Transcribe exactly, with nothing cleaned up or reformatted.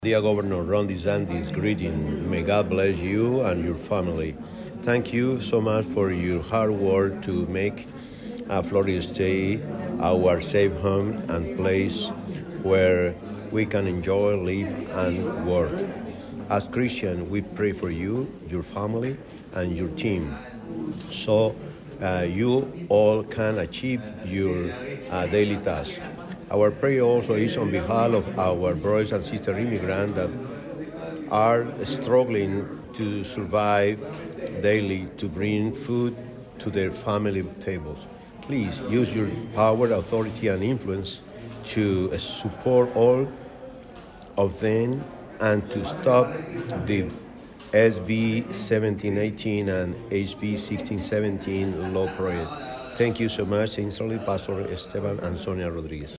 Dear Governor Ron DeSantis, greeting. May God bless you and your family. Thank you so much for your hard work to make uh, Florida State our safe home and place where we can enjoy, live, and work. As Christians, we pray for you, your family, and your team, so uh, you all can achieve your uh, daily tasks. Our prayer also is on behalf of our brothers and sisters immigrants that are struggling to survive daily to bring food to their family tables. Please use your power, authority, and influence to support all of them and to stop the S B seventeen eighteen and H B sixteen seventeen law project. Thank you so much. Sincerely, Pastor Esteban and Sonia Rodriguez.